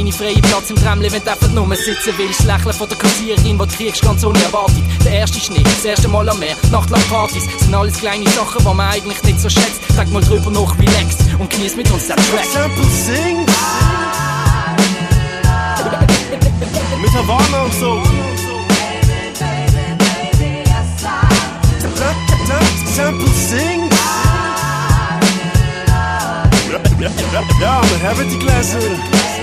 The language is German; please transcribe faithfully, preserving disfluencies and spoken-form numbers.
kleine freie Platz im Tramli, wenn du einfach nur sitzen willst. Das Lächeln von der Kassiererin, die du kriegst, ganz ohne Erwartung. Der erste Schnee, das erste Mal am Meer, nachtlang Partys, sind alles kleine Sachen, die man eigentlich nicht so schätzt. Denk mal drüber nach, relaxed und genieß mit uns den Track. Sample singt mit Havana und so. Sample singt. Ja, wir haben die Gläser.